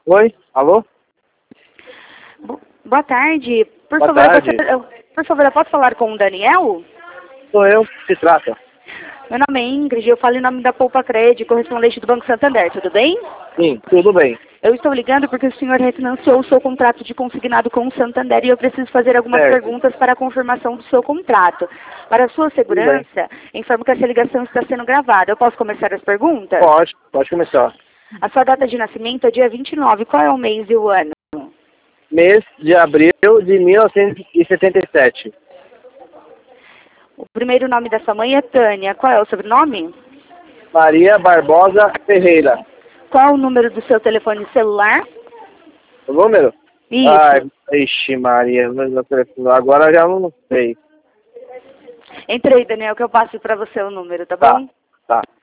Oi, alô? Boa tarde. Boa tarde. Por favor, eu posso falar com o Daniel? Sou eu, que se trata? Meu nome é Ingrid, eu falo em nome da Poupa Cred, correspondente do Banco Santander, tudo bem? Sim, tudo bem. Eu estou ligando porque o senhor refinanciou o seu contrato de consignado com o Santander e eu preciso fazer algumas Certo. perguntas para a confirmação do seu contrato. Para a sua segurança, informo que essa ligação está sendo gravada. Eu posso começar as perguntas? Pode começar. A sua data de nascimento é dia 29. Qual é o mês e o ano? Mês de abril de 1977. O primeiro nome da sua mãe é Tânia. Qual é o sobrenome? Maria Barbosa Ferreira. Qual o número do seu telefone celular? O número? Isso. Ai, ixi Maria, agora já não sei. Entre aí, Daniel, que eu passo para você o número, tá Tá, bom? tá.